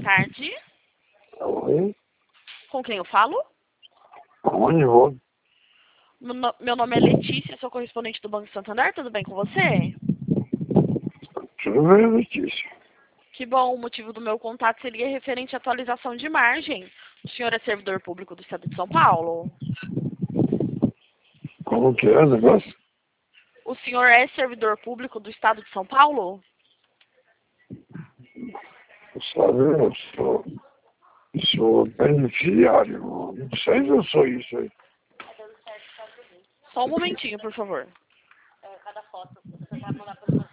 tarde. Oi? Com quem eu falo? Aonde vou? Meu nome é Letícia, sou correspondente do Banco Santander. Tudo bem com você? Tudo bem, Letícia? Que bom, o motivo do meu contato seria referente à atualização de margem. O senhor é servidor público do Estado de São Paulo? Como que é o negócio? O senhor é servidor público do Estado de São Paulo? Sabe, eu sou beneficiário. Não sei se eu sou isso aí. Só um momentinho, por favor.